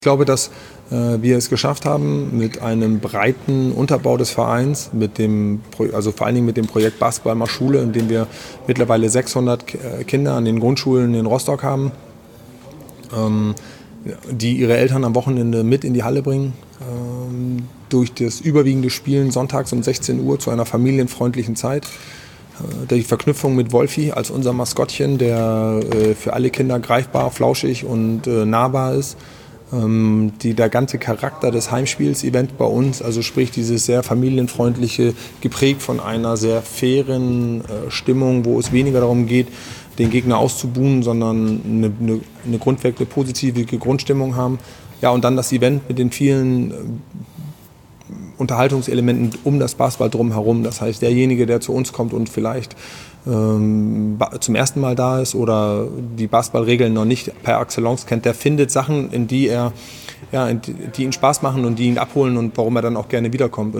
Ich glaube, dass wir es geschafft haben, mit einem breiten Unterbau des Vereins, also vor allen Dingen mit dem Projekt Basketball mal Schule, in dem wir mittlerweile 600 Kinder an den Grundschulen in Rostock haben, die ihre Eltern am Wochenende mit in die Halle bringen, durch das überwiegende Spielen sonntags um 16 Uhr zu einer familienfreundlichen Zeit. Die Verknüpfung mit Wolfi als unser Maskottchen, der für alle Kinder greifbar, flauschig und nahbar ist. Der ganze Charakter des Heimspiels-Event bei uns, also sprich dieses sehr familienfreundliche, geprägt von einer sehr fairen Stimmung, wo es weniger darum geht, den Gegner auszubuhen, sondern eine grundweg positive Grundstimmung haben. Ja, und dann das Event mit den vielen Unterhaltungselementen um das Basketball drumherum. Das heißt, derjenige, der zu uns kommt und vielleicht zum ersten Mal da ist oder die Basketballregeln noch nicht per Excellence kennt, der findet Sachen, die ihn Spaß machen und die ihn abholen und warum er dann auch gerne wiederkommt.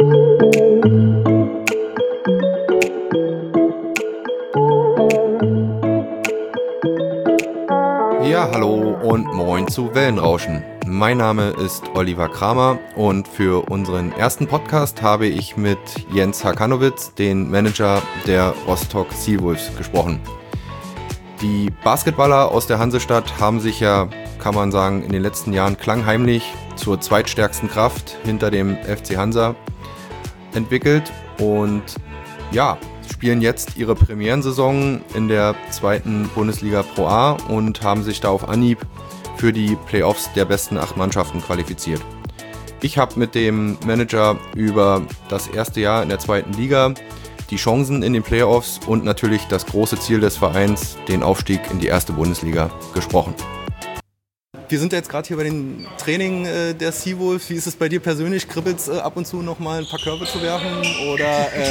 Ja, hallo und moin zu Wellenrauschen. Mein Name ist Oliver Kramer und für unseren ersten Podcast habe ich mit Jens Hakanowitz, den Manager der Rostock Seawolves, gesprochen. Die Basketballer aus der Hansestadt haben sich ja, kann man sagen, in den letzten Jahren klangheimlich zur zweitstärksten Kraft hinter dem FC Hansa entwickelt und ja, spielen jetzt ihre Premierensaison in der zweiten Bundesliga Pro A und haben sich da auf Anhieb für die Playoffs der besten 8 Mannschaften qualifiziert. Ich habe mit dem Manager über das erste Jahr in der zweiten Liga, die Chancen in den Playoffs und natürlich das große Ziel des Vereins, den Aufstieg in die erste Bundesliga, gesprochen. Wir sind ja jetzt gerade hier bei den Training der Seawolves. Wie ist es bei dir persönlich? Kribbelt es ab und zu noch mal ein paar Körbe zu werfen? Oder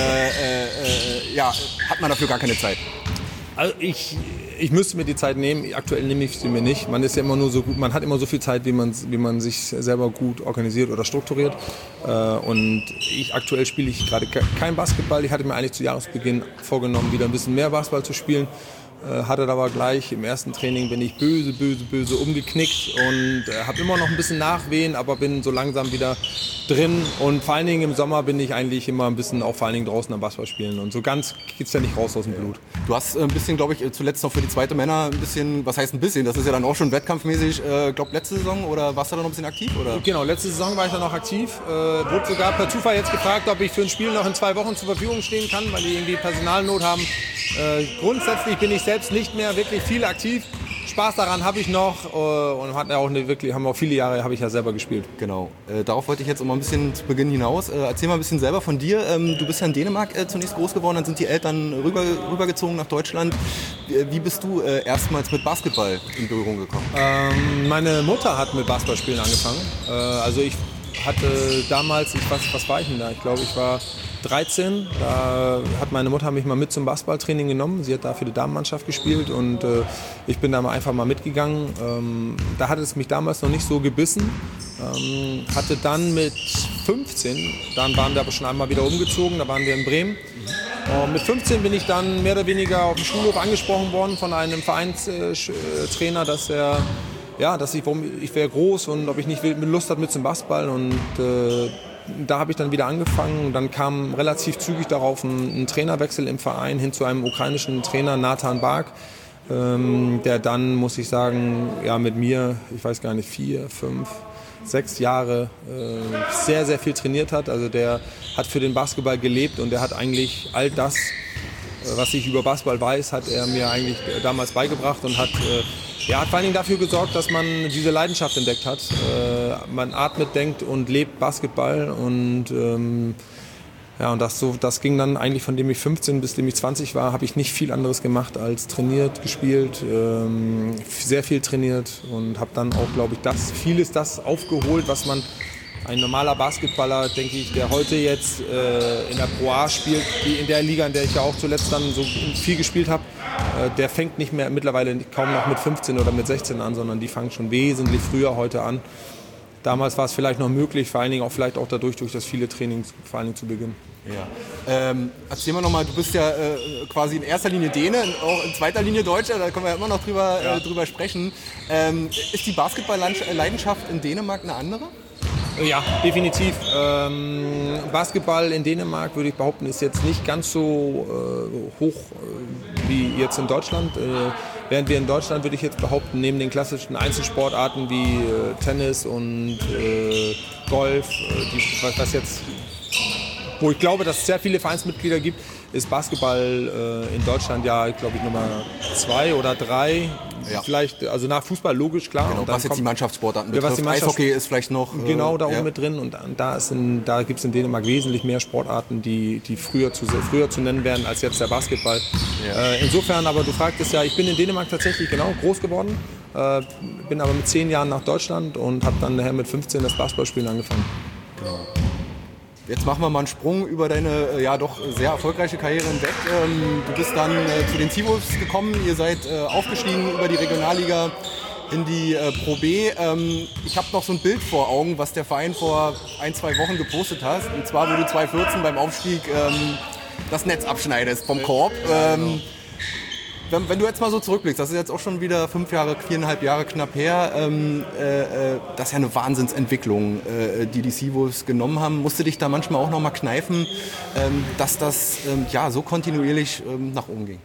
hat man dafür gar keine Zeit? Also ich müsste mir die Zeit nehmen. Aktuell nehme ich sie mir nicht. Man ist ja immer nur so gut. Man hat immer so viel Zeit, wie man sich selber gut organisiert oder strukturiert. Und aktuell spiele ich gerade kein Basketball. Ich hatte mir eigentlich zu Jahresbeginn vorgenommen, wieder ein bisschen mehr Basketball zu spielen. Hatte aber gleich im ersten Training bin ich böse umgeknickt und habe immer noch ein bisschen Nachwehen, aber bin so langsam wieder drin und vor allen Dingen im Sommer bin ich eigentlich immer ein bisschen auch vor allen Dingen draußen am Basketball spielen und so ganz geht's ja nicht raus aus dem Blut. Du hast ein bisschen, glaube ich, zuletzt noch für die zweite Männer ein bisschen, was heißt ein bisschen, das ist ja dann auch schon wettkampfmäßig, glaube letzte Saison oder warst du da noch ein bisschen aktiv? Oder? Genau, letzte Saison war ich da noch aktiv, wurde sogar per Zufall jetzt gefragt, ob ich für ein Spiel noch in 2 Wochen zur Verfügung stehen kann, weil die irgendwie Personalnot haben. Grundsätzlich bin ich selbst nicht mehr wirklich viel aktiv. Spaß daran habe ich noch und haben auch viele Jahre habe ich ja selber gespielt. Genau. Darauf wollte ich jetzt mal ein bisschen zu Beginn hinaus. Erzähl mal ein bisschen selber von dir. Du bist ja in Dänemark zunächst groß geworden, dann sind die Eltern rübergezogen nach Deutschland. Wie bist du erstmals mit Basketball in Berührung gekommen? Meine Mutter hat mit Basketballspielen angefangen. Also ich hatte damals, was war ich denn da? Ich glaube, ich war 13, da hat meine Mutter mich mal mit zum Basketballtraining genommen. Sie hat da für die Damenmannschaft gespielt und ich bin da einfach mal mitgegangen. Da hat es mich damals noch nicht so gebissen. Hatte dann mit 15, dann waren wir aber schon einmal wieder umgezogen, da waren wir in Bremen. Mit 15 bin ich dann mehr oder weniger auf dem Schulhof angesprochen worden von einem Vereinstrainer, dass ich wäre groß und ob ich nicht Lust habe mit zum Basketball und da habe ich dann wieder angefangen und dann kam relativ zügig darauf ein Trainerwechsel im Verein hin zu einem ukrainischen Trainer, Nathan Bark, der dann, muss ich sagen, ja mit mir, ich weiß gar nicht, 4, 5, 6 Jahre sehr, sehr viel trainiert hat. Also der hat für den Basketball gelebt und der hat eigentlich all das, was ich über Basketball weiß, hat er mir eigentlich damals beigebracht und hat vor allen Dingen dafür gesorgt, dass man diese Leidenschaft entdeckt hat. Man atmet, denkt und lebt Basketball und das ging dann eigentlich von dem ich 15 bis dem ich 20 war, habe ich nicht viel anderes gemacht als trainiert, gespielt, sehr viel trainiert und habe dann auch, glaube ich, vieles aufgeholt, was man ein normaler Basketballer, denke ich, der heute jetzt in der Pro A spielt, in der Liga, in der ich ja auch zuletzt dann so viel gespielt habe, der fängt nicht mehr mittlerweile kaum noch mit 15 oder mit 16 an, sondern die fangen schon wesentlich früher heute an. damals war es vielleicht noch möglich, vor allen Dingen auch vielleicht auch dadurch, durch das viele Training vor allen Dingen zu Beginn. Ja. Erzähl mal nochmal, du bist ja quasi in erster Linie Däne, auch in zweiter Linie Deutscher, da können wir ja immer noch drüber sprechen. Ist die Basketball-Leidenschaft in Dänemark eine andere? Ja, definitiv. Basketball in Dänemark, würde ich behaupten, ist jetzt nicht ganz so hoch wie jetzt in Deutschland. Während wir in Deutschland, würde ich jetzt behaupten, neben den klassischen Einzelsportarten wie Tennis und Golf, wo ich glaube, dass es sehr viele Vereinsmitglieder gibt, ist Basketball in Deutschland ja, glaube ich, Nummer 2 oder 3. Ja. Vielleicht, also nach Fußball logisch, klar. Genau, und dann was jetzt die Mannschaftssportarten betrifft. Eishockey ist vielleicht noch... Genau, da oben mit drin. Und da gibt es in Dänemark wesentlich mehr Sportarten, die früher zu nennen wären als jetzt der Basketball. Ja. Insofern, aber du fragtest ja, ich bin in Dänemark tatsächlich groß geworden. Bin aber mit 10 Jahren nach Deutschland und habe dann nachher mit 15 das Basketballspielen angefangen. Genau. Jetzt machen wir mal einen Sprung über deine ja doch sehr erfolgreiche Karriere hinweg. Du bist dann zu den Seawolves gekommen, ihr seid aufgestiegen über die Regionalliga in die Pro B. Ich habe noch so ein Bild vor Augen, was der Verein vor 1-2 Wochen gepostet hat. Und zwar, wo du 2014 beim Aufstieg das Netz abschneidest vom Korb. Wenn du jetzt mal so zurückblickst, das ist jetzt auch schon wieder 4,5 Jahre knapp her, das ist ja eine Wahnsinnsentwicklung, die Seawolves genommen haben. Musst du dich da manchmal auch noch mal kneifen, dass das so kontinuierlich nach oben ging?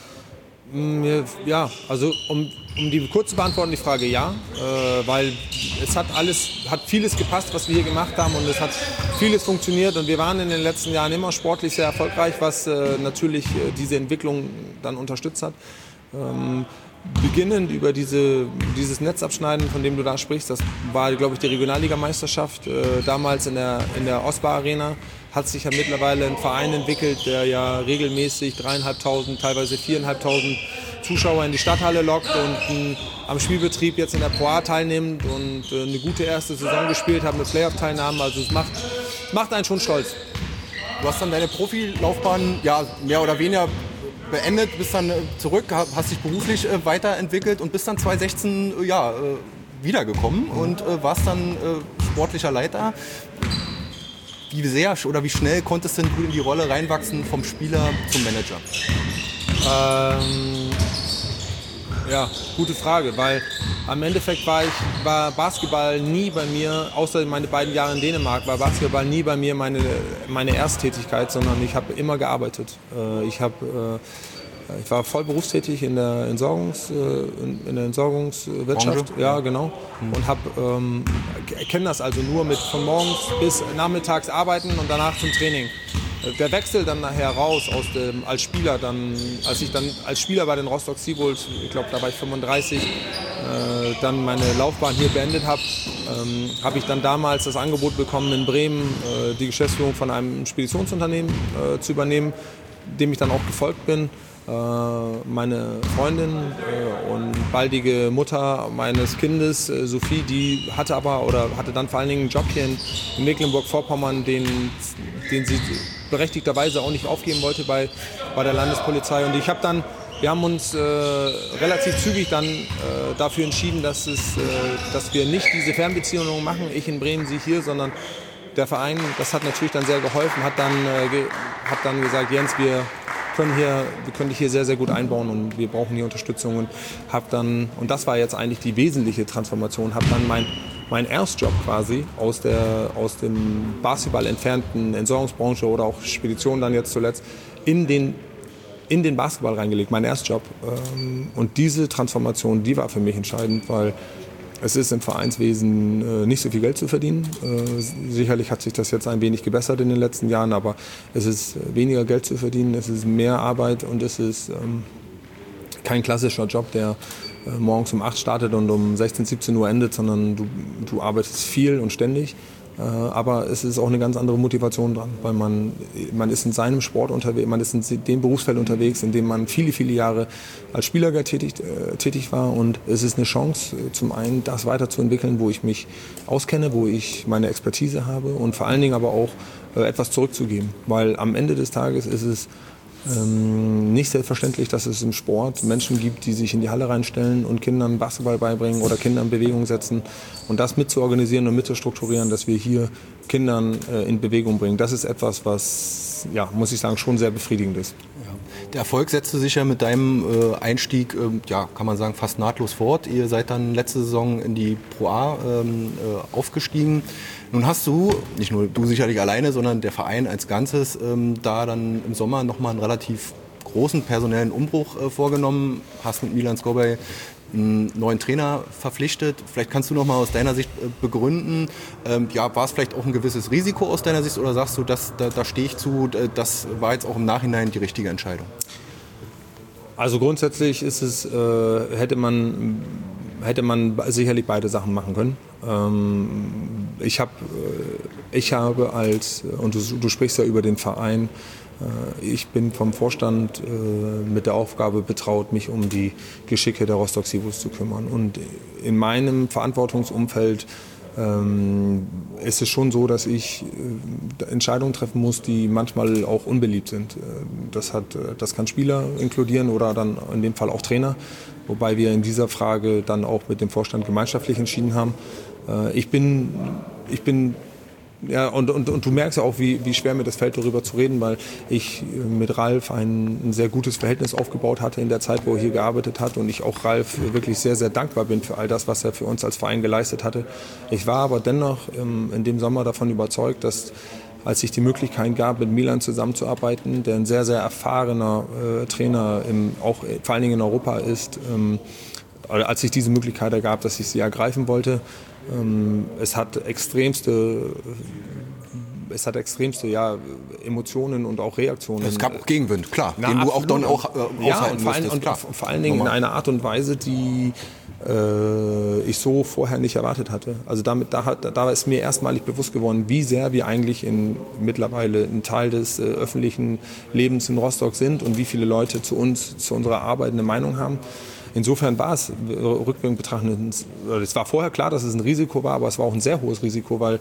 Ja, also um die kurz zu beantworten, die Frage ja, weil es hat vieles gepasst, was wir hier gemacht haben, und es hat vieles funktioniert, und wir waren in den letzten Jahren immer sportlich sehr erfolgreich, was natürlich diese Entwicklung dann unterstützt hat. Beginnend über dieses Netzabschneiden, von dem du da sprichst, das war, glaube ich, die Regionalligameisterschaft damals in der Ostbar Arena. Hat sich ja mittlerweile ein Verein entwickelt, der ja regelmäßig 3.500, teilweise 4.500 Zuschauer in die Stadthalle lockt und am Spielbetrieb jetzt in der Pro A teilnimmt und eine gute erste Saison gespielt hat mit Playoff-Teilnahmen. Also es macht einen schon stolz. Du hast dann deine Profilaufbahn mehr oder weniger beendet, bist dann zurück, hast dich beruflich weiterentwickelt und bist dann 2016 wiedergekommen und warst dann sportlicher Leiter. Wie sehr oder wie schnell konntest denn du in die Rolle reinwachsen vom Spieler zum Manager? Gute Frage, weil am Endeffekt war Basketball nie bei mir, außer meine beiden Jahre in Dänemark, war Basketball nie bei mir meine Ersttätigkeit, sondern ich habe immer gearbeitet. Ich war voll berufstätig in der Entsorgungswirtschaft, Branche? Ja, genau. Und kenne das also nur mit von morgens bis nachmittags arbeiten und danach zum Training. Der Wechsel dann nachher raus als Spieler, als ich dann als Spieler bei den Rostock Seawolves, ich glaube, da war ich 35, dann meine Laufbahn hier beendet habe, habe ich dann damals das Angebot bekommen, in Bremen die Geschäftsführung von einem Speditionsunternehmen zu übernehmen, dem ich dann auch gefolgt bin. Meine Freundin und baldige Mutter meines Kindes, Sophie, die hatte dann vor allen Dingen einen Job hier in Mecklenburg-Vorpommern, den sie berechtigterweise auch nicht aufgeben wollte bei der Landespolizei. Und wir haben uns relativ zügig dann dafür entschieden, dass wir nicht diese Fernbeziehungen machen, ich in Bremen, sie hier, sondern der Verein, das hat natürlich dann sehr geholfen, hat dann gesagt, Jens, wir können dich hier sehr, sehr gut einbauen und wir brauchen hier Unterstützung, und das war jetzt eigentlich die wesentliche Transformation, habe dann mein Erstjob quasi aus dem Basketball entfernten Entsorgungsbranche oder auch Spedition dann jetzt zuletzt in den Basketball reingelegt, mein Erstjob. Und diese Transformation, die war für mich entscheidend, weil es ist im Vereinswesen nicht so viel Geld zu verdienen. Sicherlich hat sich das jetzt ein wenig gebessert in den letzten Jahren, aber es ist weniger Geld zu verdienen, es ist mehr Arbeit und es ist kein klassischer Job, der morgens um 8 startet und um 16, 17 Uhr endet, sondern du arbeitest viel und ständig. Aber es ist auch eine ganz andere Motivation dran, weil man ist in seinem Sport unterwegs, man ist in dem Berufsfeld unterwegs, in dem man viele, viele Jahre als Spieler tätig war, und es ist eine Chance, zum einen das weiterzuentwickeln, wo ich mich auskenne, wo ich meine Expertise habe, und vor allen Dingen aber auch etwas zurückzugeben, weil am Ende des Tages ist es nicht selbstverständlich, dass es im Sport Menschen gibt, die sich in die Halle reinstellen und Kindern Basketball beibringen oder Kindern Bewegung setzen. Und das mit zu organisieren und mit zu strukturieren, dass wir hier Kindern in Bewegung bringen, das ist etwas, was, ja, muss ich sagen, schon sehr befriedigend ist. Der Erfolg setzte sich ja mit deinem Einstieg, ja, kann man sagen, fast nahtlos fort. Ihr seid dann letzte Saison in die Pro A aufgestiegen. Nun hast du, nicht nur du sicherlich alleine, sondern der Verein als Ganzes, da dann im Sommer nochmal einen relativ großen personellen Umbruch vorgenommen, hast mit Milan Skobej einen neuen Trainer verpflichtet. Vielleicht kannst du noch mal aus deiner Sicht begründen, ja, war es vielleicht auch ein gewisses Risiko aus deiner Sicht oder sagst du, da stehe ich zu, das war jetzt auch im Nachhinein die richtige Entscheidung? Also grundsätzlich ist es, hätte man sicherlich beide Sachen machen können. Ich habe als, und du sprichst ja über den Verein, ich bin vom Vorstand mit der Aufgabe betraut, mich um die Geschicke der Rostock Seawolves zu kümmern. Und in meinem Verantwortungsumfeld ist es schon so, dass ich Entscheidungen treffen muss, die manchmal auch unbeliebt sind. Das kann Spieler inkludieren oder dann in dem Fall auch Trainer, wobei wir in dieser Frage dann auch mit dem Vorstand gemeinschaftlich entschieden haben. Ich bin ja, und du merkst ja auch, wie schwer mir das fällt, darüber zu reden, weil ich mit Ralf ein sehr gutes Verhältnis aufgebaut hatte in der Zeit, wo er hier gearbeitet hat und ich auch Ralf wirklich sehr, sehr dankbar bin für all das, was er für uns als Verein geleistet hatte. Ich war aber dennoch in dem Sommer davon überzeugt, dass als sich die Möglichkeit gab, mit Milan zusammenzuarbeiten, der ein sehr, sehr erfahrener Trainer auch vor allen Dingen in Europa ist, als sich diese Möglichkeit ergab, dass ich sie ergreifen wollte. Es hat extremste ja, Emotionen und auch Reaktionen. Es gab auch Gegenwind, klar, den du auch dann auch aushalten musstest. Und vor allen Dingen in einer Art und Weise, die ich so vorher nicht erwartet hatte. Also da ist mir erstmalig bewusst geworden, wie sehr wir eigentlich mittlerweile ein Teil des öffentlichen Lebens in Rostock sind und wie viele Leute zu unserer Arbeit eine Meinung haben. Insofern war es rückwirkend betrachtet, es war vorher klar, dass es ein Risiko war, aber es war auch ein sehr hohes Risiko, weil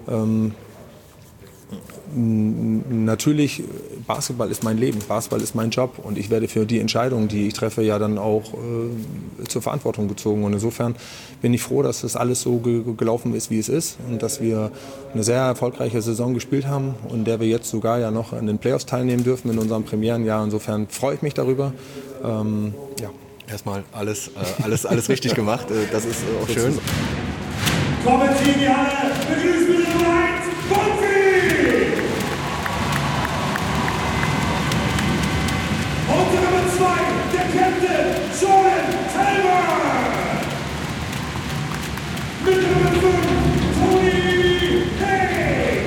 natürlich Basketball ist mein Leben, Basketball ist mein Job und ich werde für die Entscheidungen, die ich treffe, ja dann auch zur Verantwortung gezogen. Und insofern bin ich froh, dass das alles so gelaufen ist, wie es ist und dass wir eine sehr erfolgreiche Saison gespielt haben und in der wir jetzt sogar ja noch an den Playoffs teilnehmen dürfen in unserem Premierenjahr. Insofern freue ich mich darüber. Ja. Erstmal alles richtig gemacht, das ist auch schön. Kommen Sie in die Halle, begrüßen wir Nummer 1, Bonfi! Und Nummer 2, der Captain, Jordan Taylor! Mit Nummer 5, Tony Hay!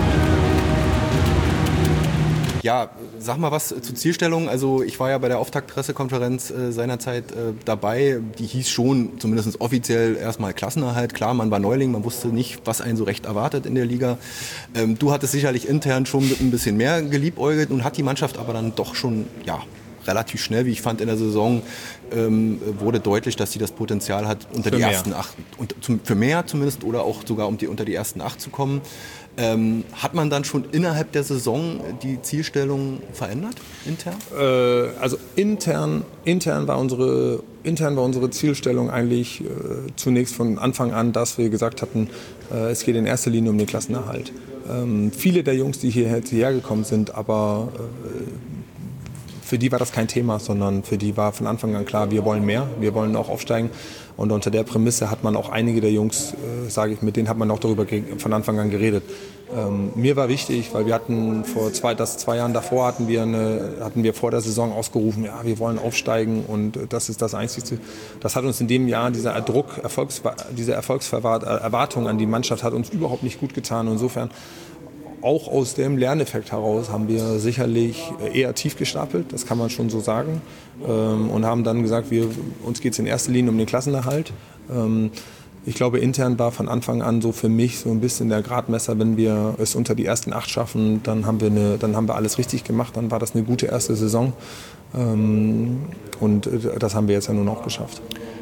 Ja, sag mal was zur Zielstellung. Also ich war ja bei der Auftaktpressekonferenz seinerzeit dabei. Die hieß schon, zumindest offiziell, erstmal Klassenerhalt. Klar, man war Neuling, man wusste nicht, was einen so recht erwartet in der Liga. Du hattest sicherlich intern schon mit ein bisschen mehr geliebäugelt und hat die Mannschaft aber dann doch schon, ja, relativ schnell, wie ich fand, in der Saison wurde deutlich, dass sie das Potenzial hat, unter die ersten 8, für mehr zumindest, oder auch sogar unter die ersten 8 zu kommen. Hat man dann schon innerhalb der Saison die Zielstellung verändert, intern? Also intern war unsere Zielstellung eigentlich zunächst von Anfang an, dass wir gesagt hatten, es geht in erster Linie um den Klassenerhalt. Viele der Jungs, die hierher gekommen sind, aber für die war das kein Thema, sondern für die war von Anfang an klar, wir wollen mehr, wir wollen auch aufsteigen. Und unter der Prämisse hat man auch einige der Jungs, mit denen hat man auch darüber von Anfang an geredet. Mir war wichtig, weil wir hatten vor 2 Jahren davor hatten wir vor der Saison ausgerufen, ja, wir wollen aufsteigen und das ist das Einzige. Das hat uns in dem Jahr, dieser Druck, diese Erwartung an die Mannschaft hat uns überhaupt nicht gut getan. Insofern auch aus dem Lerneffekt heraus haben wir sicherlich eher tief gestapelt, das kann man schon so sagen, und haben dann gesagt, uns geht es in erster Linie um den Klassenerhalt. Ich glaube, intern war von Anfang an so für mich so ein bisschen der Gradmesser, wenn wir es unter die ersten 8 schaffen, dann haben wir alles richtig gemacht, dann war das eine gute erste Saison und das haben wir jetzt ja nun auch geschafft.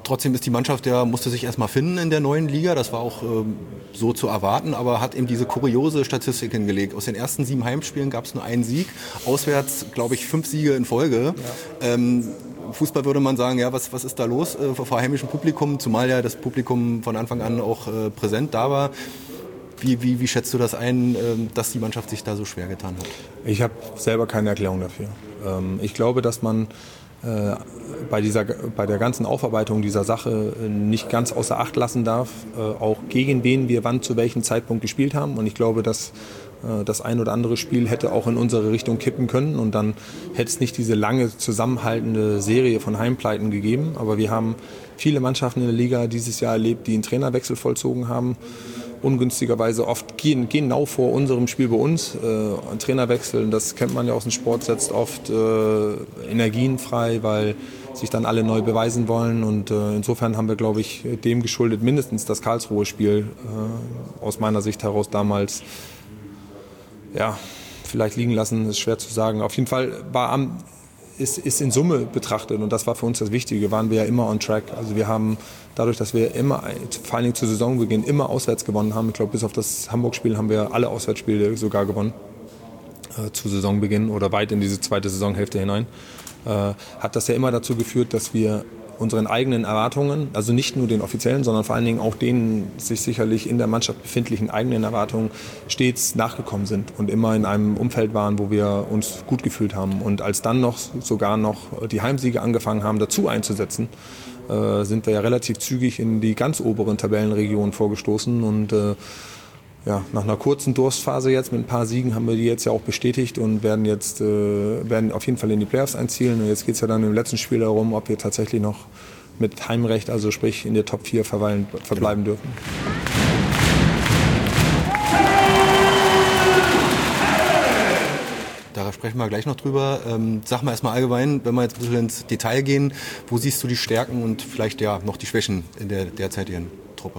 trotzdem ist die Mannschaft, musste sich erstmal finden in der neuen Liga. Das war auch so zu erwarten, aber hat eben diese kuriose Statistik hingelegt. Aus den ersten 7 Heimspielen gab es nur einen Sieg. Auswärts, glaube ich, 5 Siege in Folge. Ja. Fußball würde man sagen, ja, was ist da los vor heimischem Publikum, zumal ja das Publikum von Anfang an auch präsent da war. Wie schätzt du das ein, dass die Mannschaft sich da so schwer getan hat? Ich habe selber keine Erklärung dafür. Ich glaube, dass man bei der ganzen Aufarbeitung dieser Sache nicht ganz außer Acht lassen darf, auch gegen wen wir wann zu welchem Zeitpunkt gespielt haben. Und ich glaube, dass das ein oder andere Spiel hätte auch in unsere Richtung kippen können und dann hätte es nicht diese lange zusammenhaltende Serie von Heimpleiten gegeben. Aber wir haben viele Mannschaften in der Liga dieses Jahr erlebt, die einen Trainerwechsel vollzogen haben. Ungünstigerweise oft genau vor unserem Spiel bei uns. Ein Trainerwechsel, das kennt man ja aus dem Sport, setzt oft Energien frei, weil sich dann alle neu beweisen wollen. Und insofern haben wir, glaube ich, dem geschuldet mindestens das Karlsruhe-Spiel aus meiner Sicht heraus damals vielleicht liegen lassen, ist schwer zu sagen. Auf jeden Fall ist in Summe betrachtet, und das war für uns das Wichtige, waren wir ja immer on track. Also wir haben dadurch, dass wir immer, vor allen Dingen zu Saisonbeginn, immer auswärts gewonnen haben, ich glaube bis auf das Hamburg-Spiel haben wir alle Auswärtsspiele sogar gewonnen, zu Saisonbeginn oder weit in diese zweite Saisonhälfte hinein, hat das ja immer dazu geführt, dass wir unseren eigenen Erwartungen, also nicht nur den offiziellen, sondern vor allen Dingen auch den sich sicherlich in der Mannschaft befindlichen eigenen Erwartungen stets nachgekommen sind und immer in einem Umfeld waren, wo wir uns gut gefühlt haben. Und als dann sogar noch die Heimsiege angefangen haben, dazu einzusetzen, sind wir ja relativ zügig in die ganz oberen Tabellenregionen vorgestoßen und nach einer kurzen Durstphase jetzt mit ein paar Siegen haben wir die jetzt ja auch bestätigt und werden auf jeden Fall in die Playoffs einzielen. Und jetzt geht es ja dann im letzten Spiel darum, ob wir tatsächlich noch mit Heimrecht, also sprich in der Top 4 verbleiben dürfen. Da sprechen wir gleich noch drüber. Sag mal erstmal allgemein, wenn wir jetzt ein bisschen ins Detail gehen, wo siehst du die Stärken und vielleicht noch die Schwächen in der derzeitigen Truppe?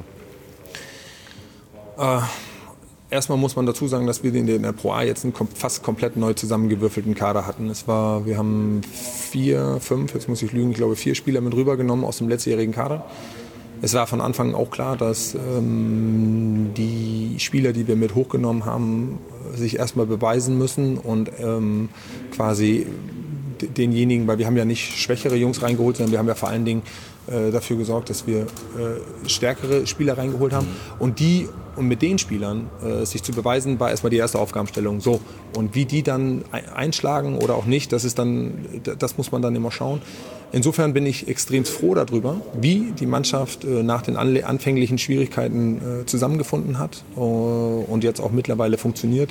Erstmal muss man dazu sagen, dass wir in der Pro A jetzt einen fast komplett neu zusammengewürfelten Kader hatten. Wir haben 4 Spieler mit rübergenommen aus dem letztjährigen Kader. Es war von Anfang an auch klar, dass die Spieler, die wir mit hochgenommen haben, sich erstmal beweisen müssen und quasi denjenigen, weil wir haben ja nicht schwächere Jungs reingeholt, sondern wir haben ja vor allen Dingen dafür gesorgt, dass wir stärkere Spieler reingeholt haben. Und mit den Spielern sich zu beweisen, war erstmal die erste Aufgabenstellung. So. Und wie die dann einschlagen oder auch nicht, das muss man dann immer schauen. Insofern bin ich extrem froh darüber, wie die Mannschaft nach den anfänglichen Schwierigkeiten zusammengefunden hat und jetzt auch mittlerweile funktioniert.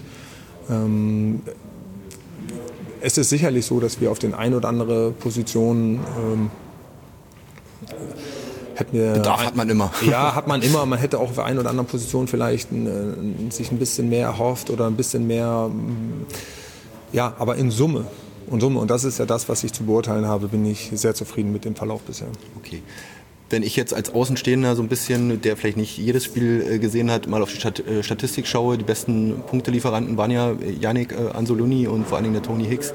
Es ist sicherlich so, dass wir auf den ein oder andere Position Bedarf hat man immer. Ja, hat man immer. Man hätte auch auf der einen oder anderen Position vielleicht sich ein bisschen mehr erhofft oder ein bisschen mehr. Ja, aber in Summe. Und das ist ja das, was ich zu beurteilen habe, bin ich sehr zufrieden mit dem Verlauf bisher. Okay. Wenn ich jetzt als Außenstehender so ein bisschen, der vielleicht nicht jedes Spiel gesehen hat, mal auf die Statistik schaue, die besten Punktelieferanten waren ja Yannick Anzolini und vor allen Dingen der Tony Hicks.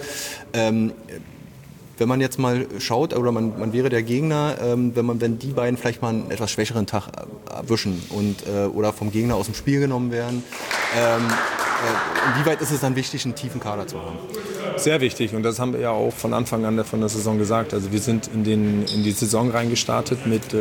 Wenn man jetzt mal schaut, oder man wäre der Gegner, wenn die beiden vielleicht mal einen etwas schwächeren Tag erwischen oder vom Gegner aus dem Spiel genommen werden, inwieweit ist es dann wichtig, einen tiefen Kader zu haben? Sehr wichtig, und das haben wir ja auch von Anfang an von der Saison gesagt. Also wir sind in die Saison reingestartet mit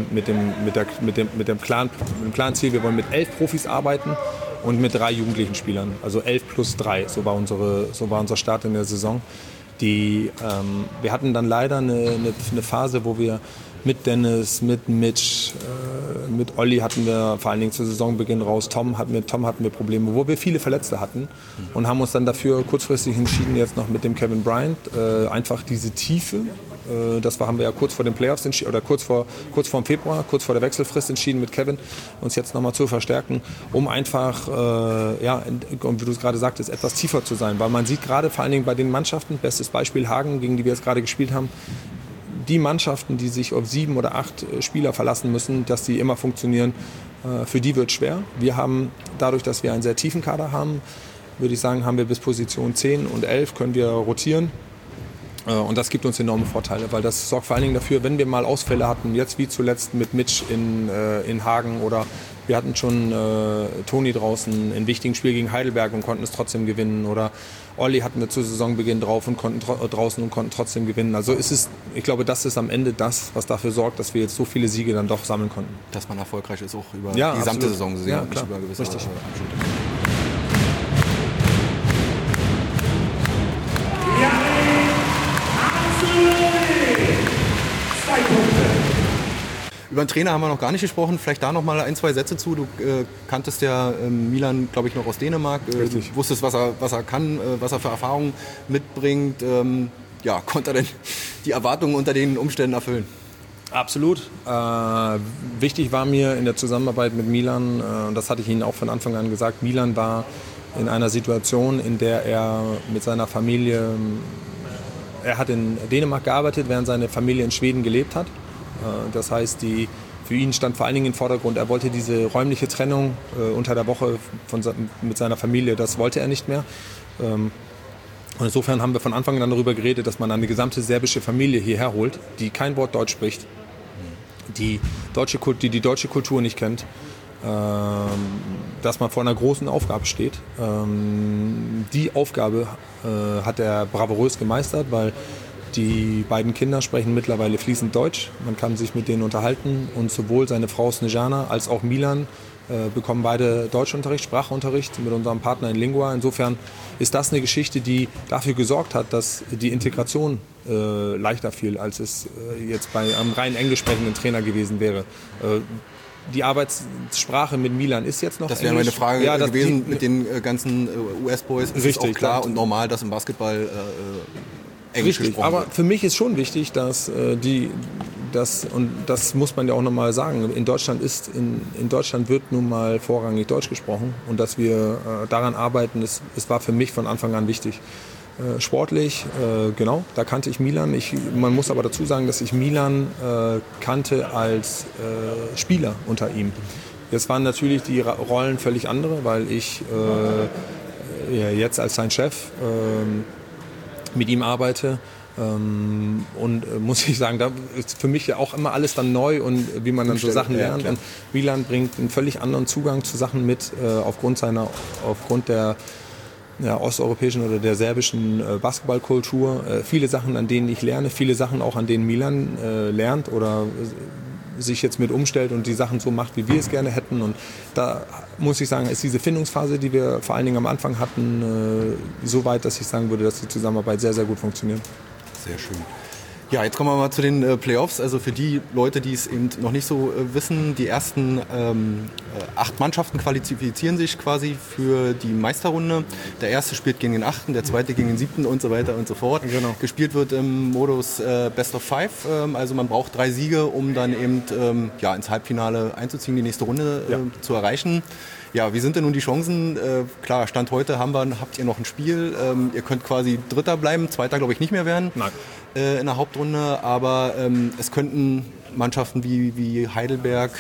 dem klaren Ziel, wir wollen mit 11 Profis arbeiten und mit 3 jugendlichen Spielern. Also 11 plus 3, so war unser Start in der Saison. Wir hatten dann leider eine Phase, wo wir mit Dennis, mit Mitch, mit Olli hatten wir vor allen Dingen zu Saisonbeginn raus. Tom hatten wir Probleme, wo wir viele Verletzte hatten und haben uns dann dafür kurzfristig entschieden, jetzt noch mit dem Kevin Bryant einfach diese Tiefe. Haben wir ja kurz vor den Playoffs oder kurz vor dem Februar, kurz vor der Wechselfrist entschieden mit Kevin, uns jetzt nochmal zu verstärken, um einfach, wie du es gerade sagtest, etwas tiefer zu sein. Weil man sieht gerade vor allen Dingen bei den Mannschaften, bestes Beispiel Hagen, gegen die wir jetzt gerade gespielt haben, die Mannschaften, die sich auf 7 oder 8 Spieler verlassen müssen, dass die immer funktionieren, für die wird es schwer. Wir haben, dadurch, dass wir einen sehr tiefen Kader haben, würde ich sagen, haben wir bis Position 10 und 11 können wir rotieren. Und das gibt uns enorme Vorteile, weil das sorgt vor allen Dingen dafür, wenn wir mal Ausfälle hatten, jetzt wie zuletzt mit Mitch in Hagen oder wir hatten schon Toni draußen in wichtigen Spiel gegen Heidelberg und konnten es trotzdem gewinnen oder Olli hatten wir zu Saisonbeginn drauf und konnten draußen und konnten trotzdem gewinnen. Also ich glaube, das ist am Ende das, was dafür sorgt, dass wir jetzt so viele Siege dann doch sammeln konnten. Dass man erfolgreich ist, auch über die gesamte Saison gesehen und nicht über gewisse Abschnitte. Über den Trainer haben wir noch gar nicht gesprochen. Vielleicht da noch mal 1, 2 Sätze zu. Du kanntest ja Milan, glaube ich, noch aus Dänemark. Du wusstest, was er kann, was er für Erfahrungen mitbringt. Konnte er denn die Erwartungen unter den Umständen erfüllen? Absolut. Wichtig war mir in der Zusammenarbeit mit Milan, und das hatte ich Ihnen auch von Anfang an gesagt, Milan war in einer Situation, in der er mit seiner Familie, er hat in Dänemark gearbeitet, während seine Familie in Schweden gelebt hat. Das heißt, für ihn stand vor allen Dingen im Vordergrund, er wollte diese räumliche Trennung unter der Woche mit seiner Familie, das wollte er nicht mehr. Und insofern haben wir von Anfang an darüber geredet, dass man eine gesamte serbische Familie hierher holt, die kein Wort Deutsch spricht, die die deutsche Kultur nicht kennt, dass man vor einer großen Aufgabe steht. Die Aufgabe hat er bravourös gemeistert, weil die beiden Kinder sprechen mittlerweile fließend Deutsch. Man kann sich mit denen unterhalten und sowohl seine Frau Snejana als auch Milan bekommen beide Deutschunterricht, Sprachunterricht mit unserem Partner in Lingua. Insofern ist das eine Geschichte, die dafür gesorgt hat, dass die Integration leichter fiel, als es jetzt bei einem rein englisch sprechenden Trainer gewesen wäre. Die Arbeitssprache mit Milan ist jetzt noch Das wäre meine Frage gewesen mit den ganzen US-Boys. Ist richtig, auch klar und normal, dass im Basketball Englisch gesprochen aber wird. für mich ist schon wichtig, dass und das muss man ja auch nochmal sagen, in Deutschland wird nun mal vorrangig Deutsch gesprochen und dass wir daran arbeiten, es war für mich von Anfang an wichtig. Sportlich, genau, da kannte ich Milan. Man muss aber dazu sagen, dass ich Milan kannte als Spieler unter ihm. Jetzt waren natürlich die Rollen völlig andere, weil ich jetzt als sein Chef mit ihm arbeite. Und muss ich sagen, da ist für mich ja auch immer alles dann neu und wie man dann so Sachen lernt. Und Milan bringt einen völlig anderen Zugang zu Sachen mit, aufgrund der osteuropäischen oder der serbischen Basketballkultur. Viele Sachen, an denen ich lerne, viele Sachen auch, an denen Milan lernt oder sich jetzt mit umstellt und die Sachen so macht, wie wir es gerne hätten. Und da muss ich sagen, ist diese Findungsphase, die wir vor allen Dingen am Anfang hatten, so weit, dass ich sagen würde, dass die Zusammenarbeit sehr, sehr gut funktioniert. Sehr schön. Ja, jetzt kommen wir mal zu den Playoffs. Also für die Leute, die es eben noch nicht so wissen, die ersten 8 Mannschaften qualifizieren sich quasi für die Meisterrunde. Der erste spielt gegen den 8., der zweite gegen den 7. und so weiter und so fort. Genau. Gespielt wird im Modus Best of 5. Also man braucht 3 Siege, um dann eben ins Halbfinale einzuziehen, die nächste Runde zu erreichen. Ja, wie sind denn nun die Chancen? Klar, Stand heute habt ihr noch ein Spiel. Ihr könnt quasi Dritter bleiben, Zweiter glaube ich nicht mehr werden. Nein. In der Hauptrunde, aber es könnten Mannschaften wie Heidelberg,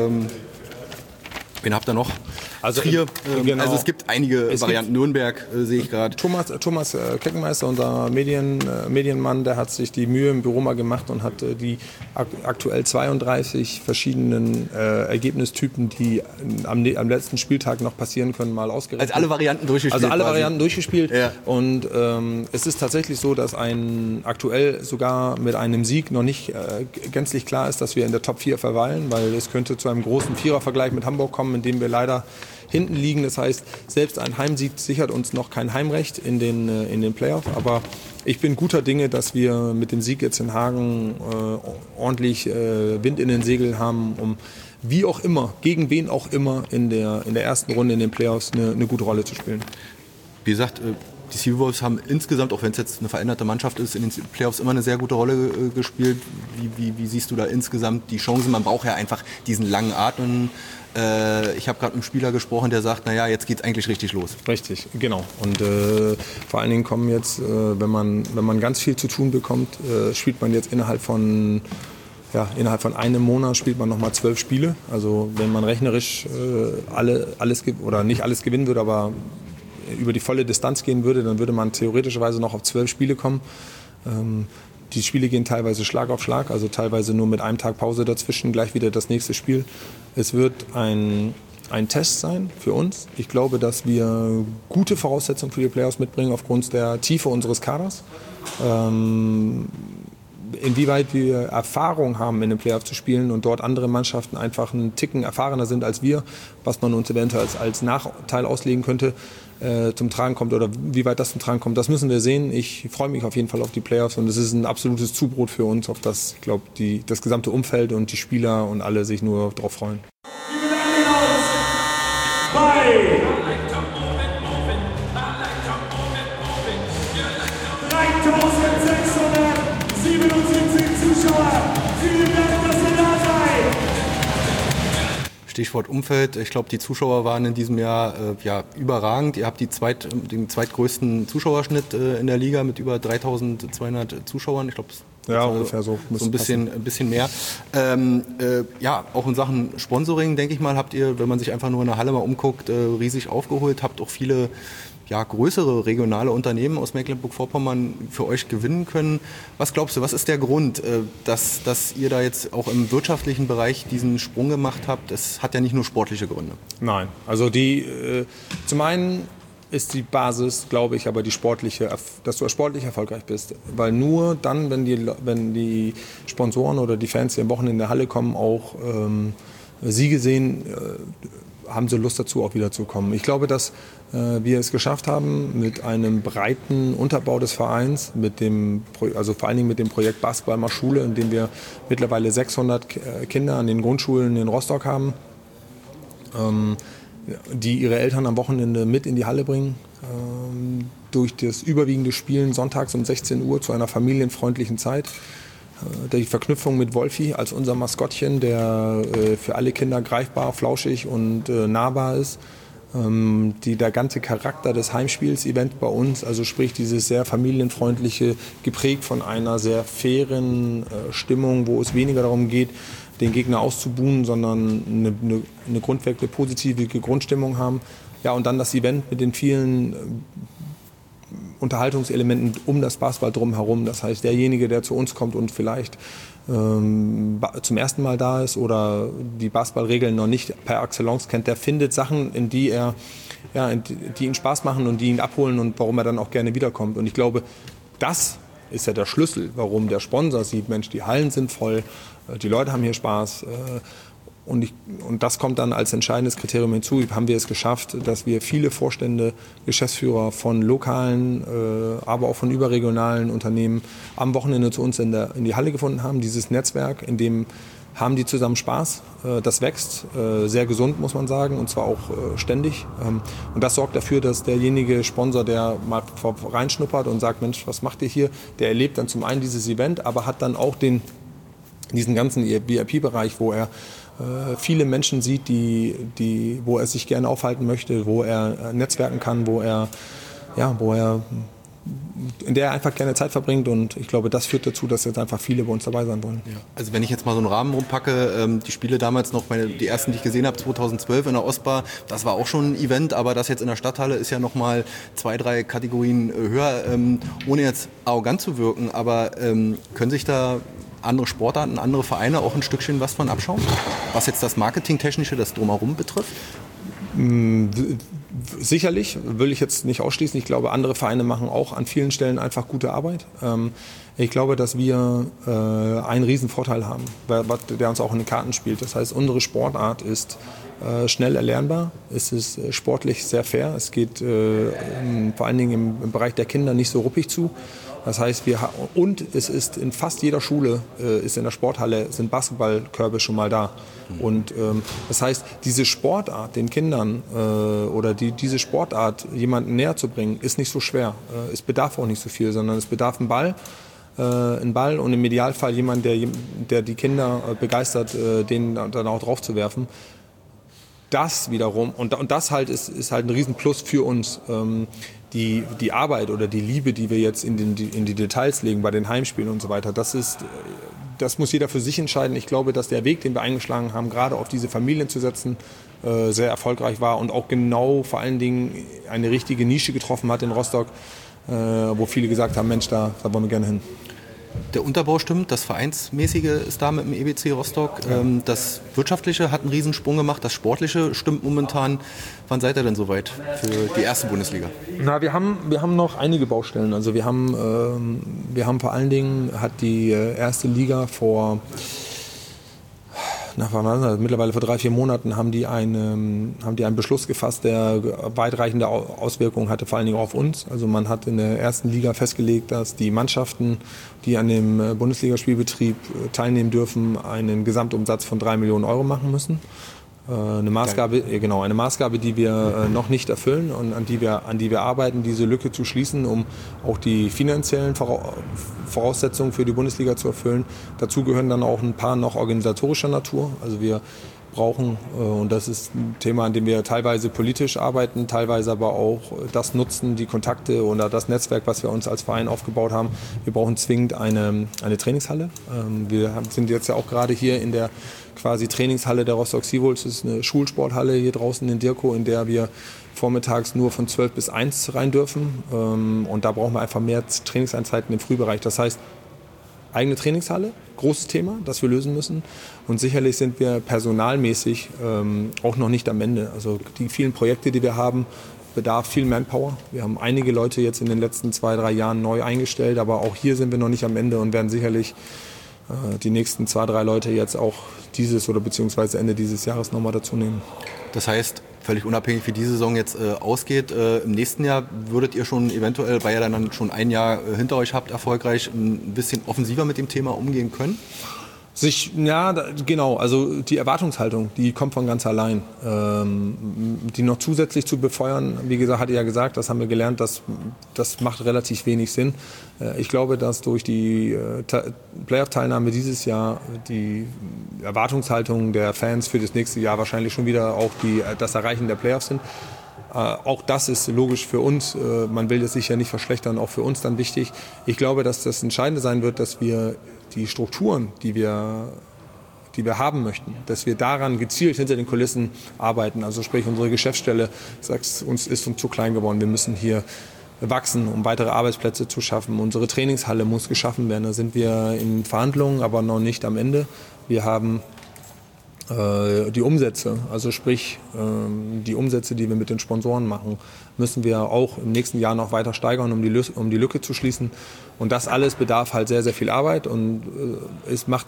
wen habt ihr noch? Also Trier, genau. Also es gibt einige Varianten. Nürnberg sehe ich gerade. Thomas Keckenmeister, unser Medienmann, der hat sich die Mühe im Büro mal gemacht und hat die aktuell 32 verschiedenen Ergebnistypen, die am letzten Spieltag noch passieren können, mal ausgerechnet. Also alle Varianten durchgespielt. Also alle quasi. Varianten durchgespielt. Ja. Und es ist tatsächlich so, dass aktuell sogar mit einem Sieg noch nicht gänzlich klar ist, dass wir in der Top 4 verweilen, weil es könnte zu einem großen Vierervergleich mit Hamburg kommen, in dem wir leider hinten liegen. Das heißt, selbst ein Heimsieg sichert uns noch kein Heimrecht in den Playoffs. Aber ich bin guter Dinge, dass wir mit dem Sieg jetzt in Hagen ordentlich Wind in den Segeln haben, um wie auch immer, gegen wen auch immer in der ersten Runde in den Playoffs eine gute Rolle zu spielen. Wie gesagt, die Seawolves haben insgesamt, auch wenn es jetzt eine veränderte Mannschaft ist, in den Playoffs immer eine sehr gute Rolle gespielt. Wie siehst du da insgesamt die Chancen? Man braucht ja einfach diesen langen Atem. Ich habe gerade mit einem Spieler gesprochen, der sagt, naja, jetzt geht's eigentlich richtig los. Richtig, genau. Und vor allen Dingen kommen jetzt, wenn man ganz viel zu tun bekommt, spielt man jetzt innerhalb von einem Monat spielt man nochmal 12 Spiele. Also wenn man rechnerisch nicht alles gewinnen würde, aber über die volle Distanz gehen würde, dann würde man theoretischerweise noch auf 12 Spiele kommen. Die Spiele gehen teilweise Schlag auf Schlag, also teilweise nur mit einem Tag Pause dazwischen, gleich wieder das nächste Spiel. Es wird ein Test sein für uns. Ich glaube, dass wir gute Voraussetzungen für die Playoffs mitbringen aufgrund der Tiefe unseres Kaders. Inwieweit wir Erfahrung haben, in den Playoffs zu spielen und dort andere Mannschaften einfach einen Ticken erfahrener sind als wir, was man uns eventuell als Nachteil auslegen könnte, zum Tragen kommt oder wie weit das zum Tragen kommt, das müssen wir sehen. Ich freue mich auf jeden Fall auf die Playoffs und es ist ein absolutes Zubrot für uns, auf das, ich glaube, das gesamte Umfeld und die Spieler und alle sich nur darauf freuen. Bei 3677 Zuschauer, vielen Dank, dass ihr da seid. Stichwort Umfeld. Ich glaube, die Zuschauer waren in diesem Jahr überragend. Ihr habt den zweitgrößten Zuschauerschnitt in der Liga mit über 3200 Zuschauern. Ich glaube, ja, ungefähr so. So ein bisschen mehr. Auch in Sachen Sponsoring, denke ich mal, habt ihr, wenn man sich einfach nur in der Halle mal umguckt, riesig aufgeholt. Habt auch viele größere regionale Unternehmen aus Mecklenburg-Vorpommern für euch gewinnen können. Was glaubst du, was ist der Grund, dass ihr da jetzt auch im wirtschaftlichen Bereich diesen Sprung gemacht habt? Das hat ja nicht nur sportliche Gründe. Nein, also zum einen ist die Basis, glaube ich, aber dass du sportlich erfolgreich bist. Weil nur dann, wenn die Sponsoren oder die Fans, die am Wochenende in der Halle kommen, auch Siege sehen, haben sie Lust dazu, auch wieder zu kommen. Ich glaube, dass wir es geschafft haben, mit einem breiten Unterbau des Vereins, also vor allen Dingen mit dem Projekt Basketball mal Schule, in dem wir mittlerweile 600 Kinder an den Grundschulen in Rostock haben, die ihre Eltern am Wochenende mit in die Halle bringen, durch das überwiegende Spielen sonntags um 16 Uhr zu einer familienfreundlichen Zeit. Die Verknüpfung mit Wolfi als unser Maskottchen, der für alle Kinder greifbar, flauschig und nahbar ist. Der ganze Charakter des Heimspiels-Event bei uns, also sprich dieses sehr familienfreundliche, geprägt von einer sehr fairen Stimmung, wo es weniger darum geht, den Gegner auszubuhen, sondern eine grundweg positive Grundstimmung haben. Ja, und dann das Event mit den vielen Unterhaltungselementen um das Basketball drumherum. Das heißt, derjenige, der zu uns kommt und vielleicht zum ersten Mal da ist oder die Basketballregeln noch nicht per Excellence kennt, der findet Sachen, die ihn Spaß machen und die ihn abholen und warum er dann auch gerne wiederkommt. Und ich glaube, das ist ja der Schlüssel, warum der Sponsor sieht, Mensch, die Hallen sind voll, die Leute haben hier Spaß. Und das kommt dann als entscheidendes Kriterium hinzu. Haben wir es geschafft, dass wir viele Vorstände, Geschäftsführer von lokalen, aber auch von überregionalen Unternehmen am Wochenende zu uns in die Halle gefunden haben. Dieses Netzwerk, in dem haben die zusammen Spaß. Das wächst sehr gesund, muss man sagen, und zwar auch ständig. Und das sorgt dafür, dass derjenige Sponsor, der mal reinschnuppert und sagt, Mensch, was macht ihr hier? Der erlebt dann zum einen dieses Event, aber hat dann auch diesen ganzen VIP-Bereich, wo er viele Menschen sieht, wo er sich gerne aufhalten möchte, wo er netzwerken kann, in der er einfach gerne Zeit verbringt, und ich glaube, das führt dazu, dass jetzt einfach viele bei uns dabei sein wollen. Ja. Also wenn ich jetzt mal so einen Rahmen rumpacke, die Spiele damals noch, die ersten, die ich gesehen habe, 2012 in der Ostbar, das war auch schon ein Event, aber das jetzt in der Stadthalle ist ja nochmal 2, 3 Kategorien höher, ohne jetzt arrogant zu wirken, aber können sich da andere Sportarten, andere Vereine auch ein Stückchen was von abschauen, was jetzt das Marketingtechnische, das Drumherum betrifft? Sicherlich, will ich jetzt nicht ausschließen. Ich glaube, andere Vereine machen auch an vielen Stellen einfach gute Arbeit. Ich glaube, dass wir einen riesen Vorteil haben, der uns auch in den Karten spielt. Das heißt, unsere Sportart ist schnell erlernbar, es ist sportlich sehr fair, es geht vor allen Dingen im Bereich der Kinder nicht so ruppig zu. Das heißt, es ist in fast jeder Schule, ist in der Sporthalle, sind Basketballkörbe schon mal da. Und das heißt, diese Sportart den Kindern diese Sportart jemandem näher zu bringen, ist nicht so schwer. Es bedarf auch nicht so viel, sondern es bedarf einen Ball und im Idealfall jemand, der die Kinder begeistert, den dann auch drauf zu werfen. Das wiederum, und das halt ist halt ein Riesenplus für uns, die Arbeit oder die Liebe, die wir jetzt in die Details legen bei den Heimspielen und so weiter, das muss jeder für sich entscheiden. Ich glaube, dass der Weg, den wir eingeschlagen haben, gerade auf diese Familien zu setzen, sehr erfolgreich war und auch genau vor allen Dingen eine richtige Nische getroffen hat in Rostock, wo viele gesagt haben, Mensch, da wollen wir gerne hin. Der Unterbau stimmt, das Vereinsmäßige ist da mit dem EBC Rostock. Ja. Das Wirtschaftliche hat einen Riesensprung gemacht, das Sportliche stimmt momentan. Wann seid ihr denn soweit für die erste Bundesliga? Na, wir haben noch einige Baustellen. Also wir haben vor allen Dingen, hat die erste Liga mittlerweile vor 3-4 Monaten haben die einen Beschluss gefasst, der weitreichende Auswirkungen hatte, vor allen Dingen auch auf uns. Also man hat in der ersten Liga festgelegt, dass die Mannschaften, die an dem Bundesligaspielbetrieb teilnehmen dürfen, einen Gesamtumsatz von 3 Millionen Euro machen müssen. Eine Maßgabe, die wir noch nicht erfüllen und an die wir arbeiten, diese Lücke zu schließen, um auch die finanziellen Voraussetzungen für die Bundesliga zu erfüllen. Dazu gehören dann auch ein paar noch organisatorischer Natur. Also wir brauchen, und das ist ein Thema, an dem wir teilweise politisch arbeiten, teilweise aber auch das nutzen, die Kontakte oder das Netzwerk, was wir uns als Verein aufgebaut haben. Wir brauchen zwingend eine Trainingshalle. Wir sind jetzt ja auch gerade hier in der quasi Trainingshalle der Rostock Seawolves. Das ist eine Schulsporthalle hier draußen in Dirkow, in der wir vormittags nur von 12 bis 1 rein dürfen. Und da brauchen wir einfach mehr Trainingseinheiten im Frühbereich. Das heißt, eigene Trainingshalle, großes Thema, das wir lösen müssen. Und sicherlich sind wir personalmäßig auch noch nicht am Ende. Also die vielen Projekte, die wir haben, bedarf viel Manpower. Wir haben einige Leute jetzt in den letzten 2-3 Jahren neu eingestellt, aber auch hier sind wir noch nicht am Ende und werden sicherlich die nächsten 2-3 Leute jetzt auch dieses oder beziehungsweise Ende dieses Jahres nochmal dazu nehmen. Das heißt, völlig unabhängig wie die Saison jetzt ausgeht, im nächsten Jahr würdet ihr schon eventuell, weil ihr dann schon ein Jahr hinter euch habt, erfolgreich ein bisschen offensiver mit dem Thema umgehen können? Genau. Also die Erwartungshaltung, die kommt von ganz allein. Die noch zusätzlich zu befeuern, wie gesagt, hatte ich ja gesagt, das haben wir gelernt, das macht relativ wenig Sinn. Ich glaube, dass durch die Playoff-Teilnahme dieses Jahr die Erwartungshaltung der Fans für das nächste Jahr wahrscheinlich schon wieder auch das Erreichen der Playoffs sind. Auch das ist logisch für uns. Man will es sich ja nicht verschlechtern, auch für uns dann wichtig. Ich glaube, dass das Entscheidende sein wird, dass wir die Strukturen, die wir haben möchten, dass wir daran gezielt hinter den Kulissen arbeiten. Also sprich unsere Geschäftsstelle, uns ist zu klein geworden. Wir müssen hier wachsen, um weitere Arbeitsplätze zu schaffen. Unsere Trainingshalle muss geschaffen werden. Da sind wir in Verhandlungen, aber noch nicht am Ende. Wir haben die Umsätze, also sprich die Umsätze, die wir mit den Sponsoren machen, müssen wir auch im nächsten Jahr noch weiter steigern, um die Lücke zu schließen. Und das alles bedarf halt sehr, sehr viel Arbeit und es macht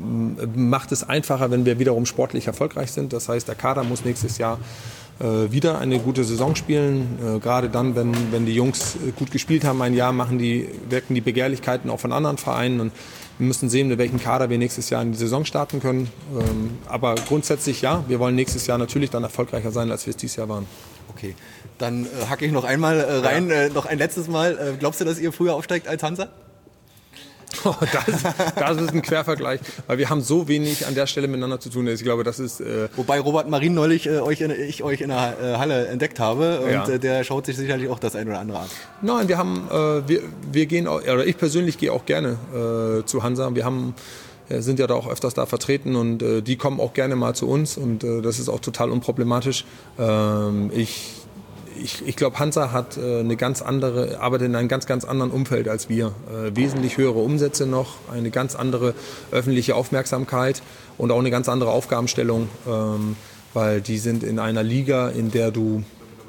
es einfacher, wenn wir wiederum sportlich erfolgreich sind. Das heißt, der Kader muss nächstes Jahr wieder eine gute Saison spielen. Gerade dann, wenn die Jungs gut gespielt haben ein Jahr, wirken die Begehrlichkeiten auch von anderen Vereinen. Und wir müssen sehen, mit welchem Kader wir nächstes Jahr in die Saison starten können. Aber grundsätzlich ja, wir wollen nächstes Jahr natürlich dann erfolgreicher sein, als wir es dieses Jahr waren. Okay, dann hacke ich noch einmal rein, noch ein letztes Mal. Glaubst du, dass ihr früher aufsteigt als Hansa? Oh, das ist ein Quervergleich, weil wir haben so wenig an der Stelle miteinander zu tun. Ich glaube, das ist... Wobei Robert Marin neulich ich euch in der Halle entdeckt habe und der schaut sich sicherlich auch das ein oder andere an. Nein, wir gehen, oder ich persönlich gehe auch gerne zu Hansa. Wir sind ja da auch öfters da vertreten und die kommen auch gerne mal zu uns und das ist auch total unproblematisch. Ich glaube, Hansa hat arbeitet in einem ganz, ganz anderen Umfeld als wir. Wesentlich höhere Umsätze noch, eine ganz andere öffentliche Aufmerksamkeit und auch eine ganz andere Aufgabenstellung, weil die sind in einer Liga, in der du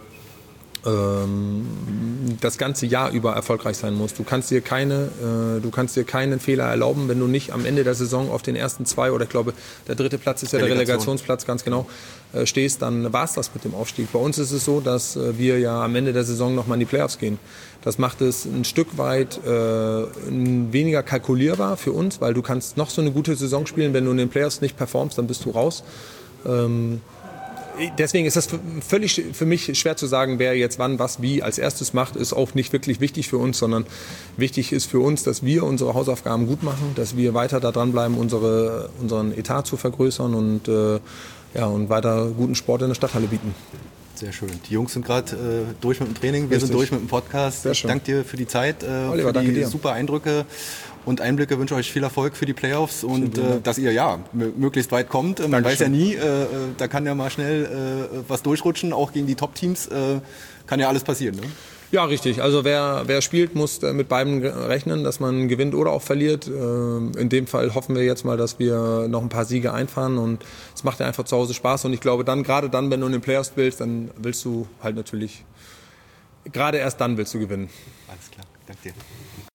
das ganze Jahr über erfolgreich sein musst. Du kannst dir keinen Fehler erlauben, wenn du nicht am Ende der Saison auf den ersten 2 oder ich glaube, der 3. Platz ist ja der Relegationsplatz, ganz genau, stehst, dann war es das mit dem Aufstieg. Bei uns ist es so, dass wir ja am Ende der Saison nochmal in die Playoffs gehen. Das macht es ein Stück weit weniger kalkulierbar für uns, weil du kannst noch so eine gute Saison spielen, wenn du in den Playoffs nicht performst, dann bist du raus. Deswegen ist das völlig für mich schwer zu sagen, wer jetzt wann, was, wie als erstes macht, ist auch nicht wirklich wichtig für uns, sondern wichtig ist für uns, dass wir unsere Hausaufgaben gut machen, dass wir weiter da dranbleiben, unseren Etat zu vergrößern und weiter guten Sport in der Stadthalle bieten. Sehr schön. Die Jungs sind gerade durch mit dem Training, wir sind durch mit dem Podcast. Ich danke dir für die Zeit, Oliver, für die super Eindrücke und Einblicke. Wünsche euch viel Erfolg für die Playoffs und dass ihr möglichst weit kommt. Man Dankeschön. weiß ja nie, da kann ja mal schnell was durchrutschen, auch gegen die Top-Teams kann ja alles passieren. Ne? Ja, richtig. Also wer spielt, muss mit beiden rechnen, dass man gewinnt oder auch verliert. In dem Fall hoffen wir jetzt mal, dass wir noch ein paar Siege einfahren und es macht ja einfach zu Hause Spaß. Und ich glaube, gerade dann, wenn du in den Playoffs spielst, dann willst du halt natürlich, gerade erst dann willst du gewinnen. Alles klar, danke dir.